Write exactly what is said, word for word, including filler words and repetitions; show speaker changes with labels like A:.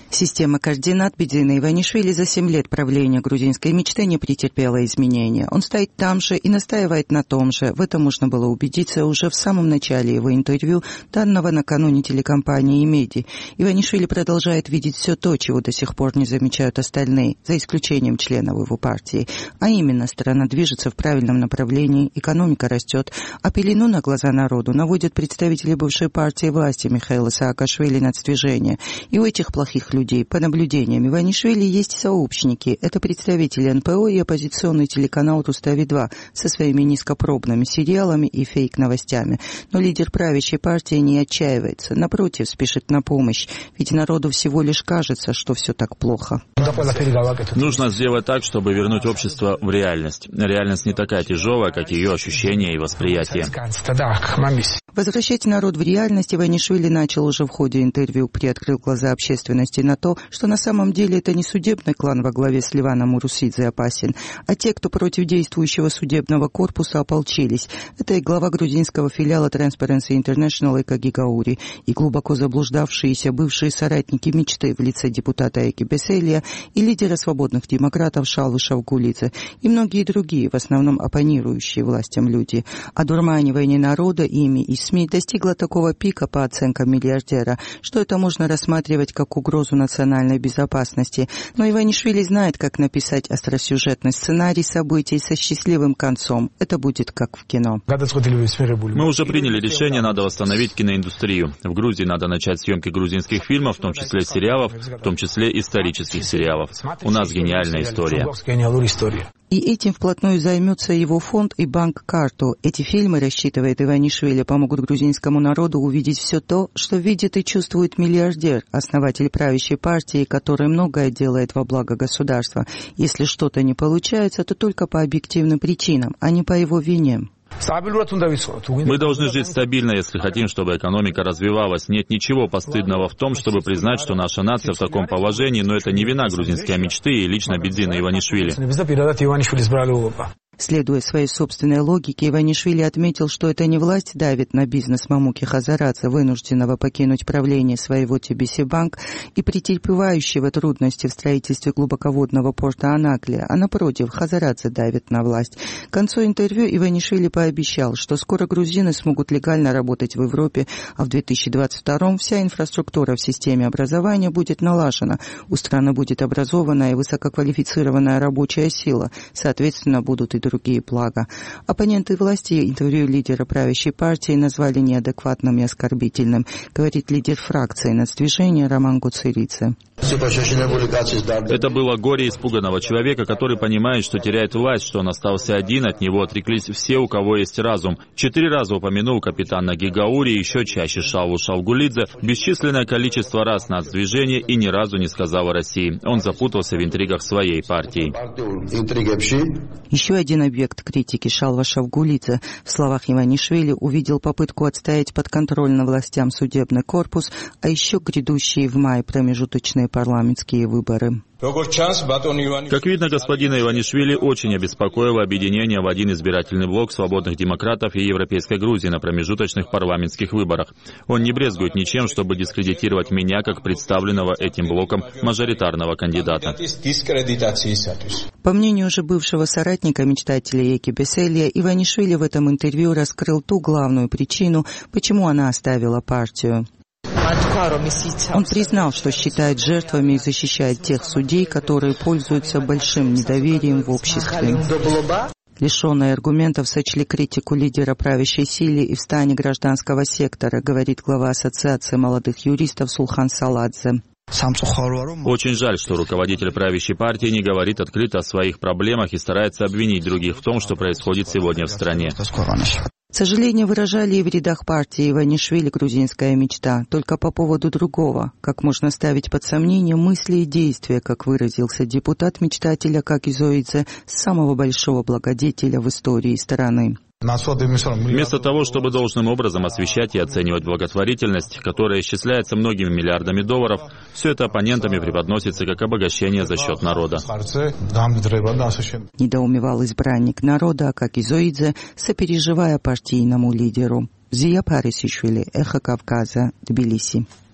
A: Система координат Бедзина Иванишвили за семь лет правления грузинской мечты не претерпела изменения. Он стоит там же и настаивает на том же. В этом можно было убедиться уже в самом начале его интервью, данного накануне телекомпании «Меди». Иванишвили продолжает видеть все то, чего до сих пор не замечают остальные, за исключением членов его партии. А именно, страна движется в правильном направлении, экономика растет, а пелену на глаза народу наводят представители бывшей партии власти Михаила Саакашвили «Нацдвижение». И у этих плохих людей, по наблюдениям Иванишвили, есть сообщники. Это представители эн пэ о и оппозиционный телеканал «Рустави-два» со своими низкопробными сериалами и фейк-новостями. Но лидер правящей партии не отчаивается. Напротив, спешит на помощь. Ведь народу всего лишь кажется, что все так плохо.
B: Нужно сделать так, чтобы вернуть общество в реальность. Реальность не такая тяжелая, как ее ощущения и восприятие.
A: Возвращать народ в реальность Иванишвили начал уже в ходе интервью, приоткрыл глаза общественности на то, что на самом деле это не судебный клан во главе с Ливаном Урусидзе опасен, а те, кто против действующего судебного корпуса ополчились. Это и глава грузинского филиала Transparency International Эка Гигаури, и глубоко заблуждавшиеся бывшие соратники мечты в лице депутата Эки Беселия и лидера свободных демократов Шалвы Шавгулидзе, и многие другие, в основном оппонирующие властям люди. Одурманивание народа ими и СМИ достигло такого пика, по оценкам миллиардера, что это можно рассматривать как угрозу национальной безопасности. Но Иванишвили знает, как написать остросюжетный сценарий событий со счастливым концом. Это будет как в кино.
B: Мы уже приняли решение, надо восстановить киноиндустрию. В Грузии надо начать съемки грузинских фильмов, в том числе сериалов, в том числе исторических сериалов. У нас гениальная история.
A: И этим вплотную займется его фонд и банк «Карту». Эти фильмы, рассчитывает Иванишвили, помогут грузинскому народу увидеть все то, что видит и чувствует миллиардер, основатель правящей партии, который многое делает во благо государства. Если что-то не получается, то только по объективным причинам, а не по его вине.
B: Мы должны жить стабильно, если хотим, чтобы экономика развивалась. Нет ничего постыдного в том, чтобы признать, что наша нация в таком положении, но это не вина грузинской мечты и лично Бедзина Иванишвили.
A: Следуя своей собственной логике, Иванишвили отметил, что это не власть давит на бизнес Мамуки Хазарадзе, вынужденного покинуть правление своего ти би си Банк и претерпевающего трудности в строительстве глубоководного порта Анаклия, а напротив, Хазарадзе давит на власть. К концу интервью Иванишвили пообещал, что скоро грузины смогут легально работать в Европе, а в две тысячи двадцать втором вся инфраструктура в системе образования будет налажена, у страны будет образованная и высококвалифицированная рабочая сила, соответственно, будут и другие блага. Оппоненты власти интервью лидера правящей партии назвали неадекватным и оскорбительным, говорит лидер фракции Нацдвижения Роман Гуцеридзе.
B: Это было горе испуганного человека, который понимает, что теряет власть, что он остался один, от него отреклись все, у кого есть разум. Четыре раза упомянул капитана Гигаури, еще чаще Шалву Шавгулидзе, бесчисленное количество раз Нацдвижение и ни разу не сказал о России. Он запутался в интригах своей партии.
A: Еще один объект критики Шалва Шавгулидзе в словах Иванишвили увидел попытку отстоять подконтрольно властям судебный корпус, а еще грядущие в мае промежуточные парламентские выборы.
B: Как видно, господина Иванишвили очень обеспокоило объединение в один избирательный блок свободных демократов и Европейской Грузии на промежуточных парламентских выборах. Он не брезгует ничем, чтобы дискредитировать меня как представленного этим блоком мажоритарного кандидата.
A: По мнению уже бывшего соратника мечтателя Эки Беселия, Иванишвили в этом интервью раскрыл ту главную причину, почему она оставила партию. Он признал, что считает жертвами и защищает тех судей, которые пользуются большим недоверием в обществе. Лишенные аргументов сочли критику лидера правящей силы и в стане гражданского сектора, говорит глава Ассоциации молодых юристов Сулхан Саладзе.
B: Очень жаль, что руководитель правящей партии не говорит открыто о своих проблемах и старается обвинить других в том, что происходит сегодня в стране.
A: Сожаление выражали и в рядах партии Иванишвили «Грузинская мечта», только по поводу другого. Как можно ставить под сомнение мысли и действия, как выразился депутат-мечтатель Акаки Зоидзе, самого большого благодетеля в истории страны.
B: Вместо того, чтобы должным образом освещать и оценивать благотворительность, которая исчисляется многими миллиардами долларов, все это оппонентами преподносится как обогащение за счет народа.
A: Недоумевал избранник народа Акаки Зоидзе, сопереживая партийному лидеру. Зия Парисишвили, Эхо Кавказа, Тбилиси.